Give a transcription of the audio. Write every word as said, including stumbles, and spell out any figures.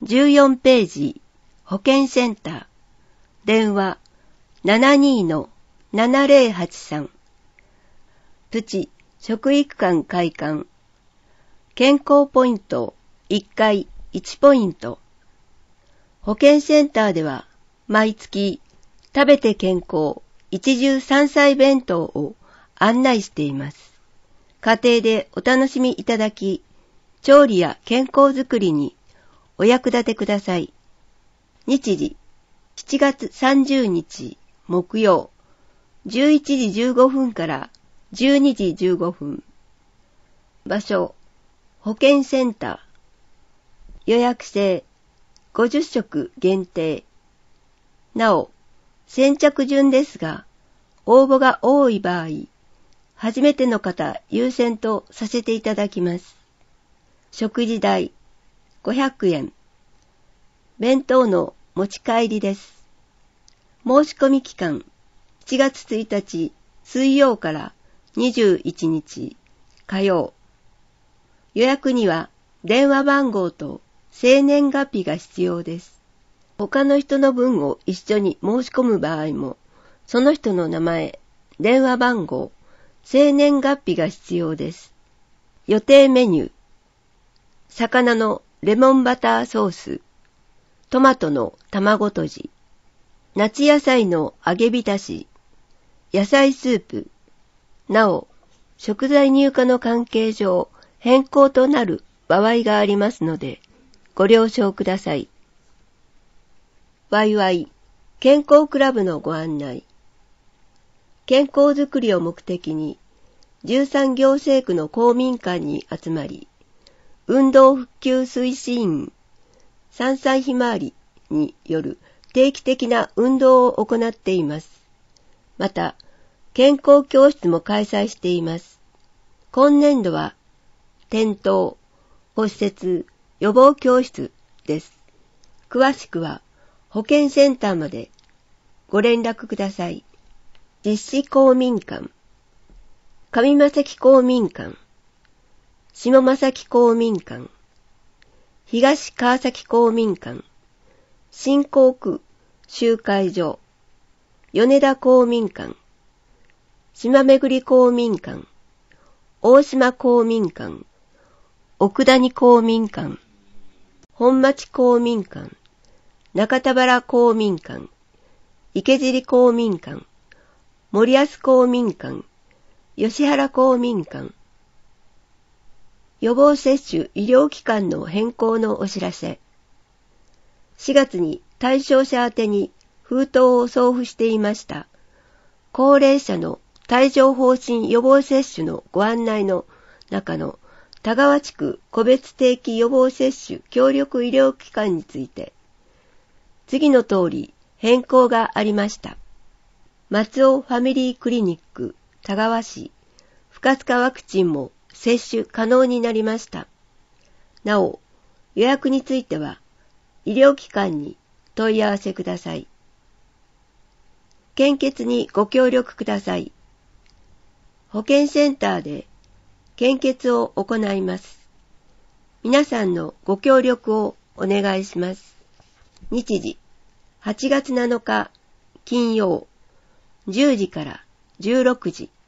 じゅうよんページ、保健センター、電話 ななにーのななぜろはちさん、プチ食育館開館、健康ポイントいっかいいちポイント。保健センターでは毎月食べて健康一汁三菜弁当を案内しています。家庭でお楽しみいただき、調理や健康づくりにお役立てください。日時しちがつさんじゅうにち木曜じゅういちじじゅうごふんからじゅうにじじゅうごふん。場所保健センター。予約制ごじゅっしょく限定。なお先着順ですが、応募が多い場合、初めての方優先とさせていただきます。食事代ごひゃくえん。弁当の持ち帰りです。申し込み期間しちがつついたち水曜からにじゅういちにち火曜。予約には電話番号と生年月日が必要です。他の人の分を一緒に申し込む場合も、その人の名前、電話番号、生年月日が必要です。予定メニュー。魚のレモンバターソース、トマトの卵とじ、夏野菜の揚げ浸し、野菜スープ。なお、食材入荷の関係上、変更となる場合がありますので、ご了承ください。ワイワイ健康クラブのご案内。健康づくりを目的に、じゅうさん行政区の公民館に集まり、運動復旧推進員、山菜ひまわりによる定期的な運動を行っています。また、健康教室も開催しています。今年度は、転倒、骨折、予防教室です。詳しくは、保健センターまでご連絡ください。実施公民館、上正木公民館、下正木公民館、東川崎公民館、新港区集会所、米田公民館、島巡公民館、大島公民館、奥谷公民館、本町公民館、中田原公民館、池尻公民館、森安公民館、吉原公民館。予防接種医療機関の変更のお知らせ。しがつに対象者宛てに封筒を送付していました。高齢者の帯状疱疹予防接種のご案内の中の田川地区個別定期予防接種協力医療機関について、次の通り変更がありました。松尾ファミリークリニック田川市不活化ワクチンも接種可能になりました。なお、予約については医療機関に問い合わせください。献血にご協力ください。保健センターで献血を行います。皆さんのご協力をお願いします。日時はちがつなのか金曜じゅうじからじゅうろくじ。